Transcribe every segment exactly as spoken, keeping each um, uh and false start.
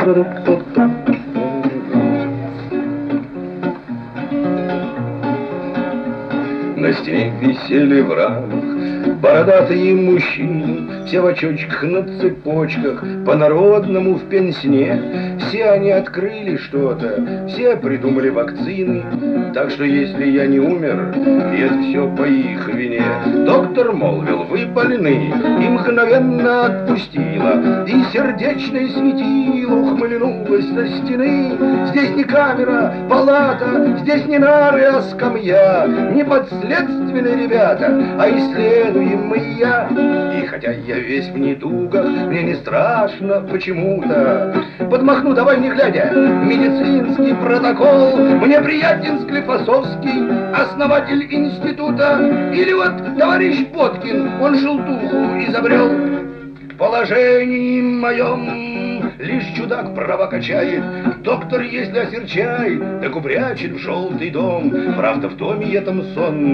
На стене висели в рамах бородатые мужчины, все в очочках на цепочках, по-народному в пенсне. Все они открыли что-то, все придумали вакцины. Так что если я не умер, и это все по их вине. Доктор молвил, вы больны, и мгновенно отпустила, и сердечное светило ухмыльнулось со стены. Здесь не камера, палата, здесь не нары, а скамья, не подследственные ребята, а исследуемый я. И хотя я весь в недугах, мне не страшно почему-то. Подмахну, давай не глядя, медицинский протокол. Мне приятен Склифосовский, основатель института. Или вот товарищ Боткин, он желтуху изобрел. В положении моем лишь чудак права качает. Доктор, если осерчает, так упрячет в желтый дом. Правда, в доме этом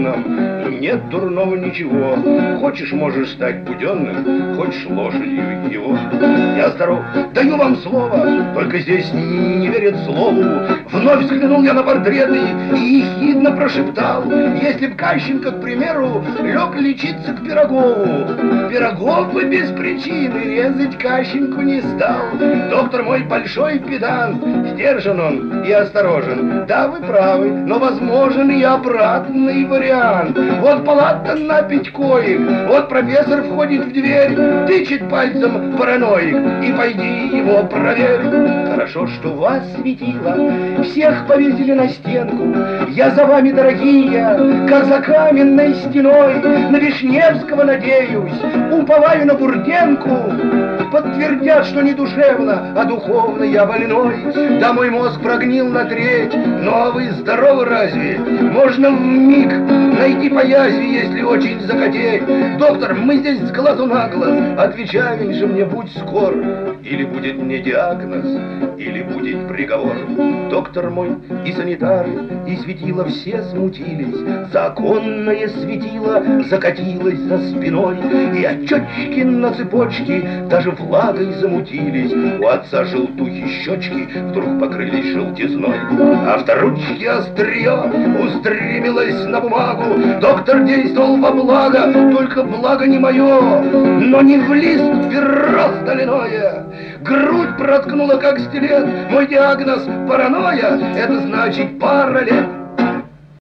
сонном нет дурного ничего. Хочешь, можешь стать буденным, хочешь лошадью его. Я здоров, даю вам слово, только здесь не верят слову. Вновь взглянул я на портреты и ехидно прошептал: если б Кащенко, к примеру, лег лечиться к Пирогову, Пирогов бы без причины резать Кащенку не стал. Доктор мой большой педант, сдержан он и осторожен. Да, вы правы, но возможен и обратный вариант. Вот палата на пять коек, вот профессор входит в дверь, тычет пальцем параноик, и пойди его проверь. Хорошо, что вас светило, всех повесили на стенку. Я за вами, дорогие, как за каменной стеной, на Вишневского надеюсь, уповаю на Бурденку. Подтвердят, что не душевно, а духовно я больной. Да, мой мозг прогнил на треть, ну а вы здоровы разве? Можно вмиг найти по язве, если очень захотеть. Доктор, мы здесь с глазу на глаз, отвечай же мне, будь скор. Или будет мне диагноз, или будет приговор. Доктор мой и санитары, и светило все смутились. Законное светило закатилось за спиной, и очечки на цепочке даже влагой замутились. У отца желтухи щечки вдруг покрылись желтизной. Авторучки острие устремилось на бумагу. Доктор действовал во благо, только благо не мое, но не в лист перо стальное. Грудь проткнула как стилет, мой диагноз паранойя, это значит пара лет.